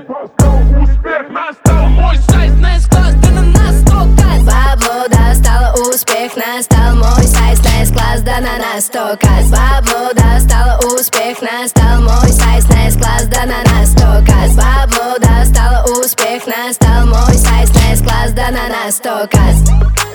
Успех настал, мой сайт класс, да на нас стоказ. Бабло достало, успех настал, мой сайт класс, да на нас стоказ. Бабло достало, успех настал, мой сайт класс, да на нас стоказ. Бабло достало, успех настал, мой сайт класс, да на нас стоказ.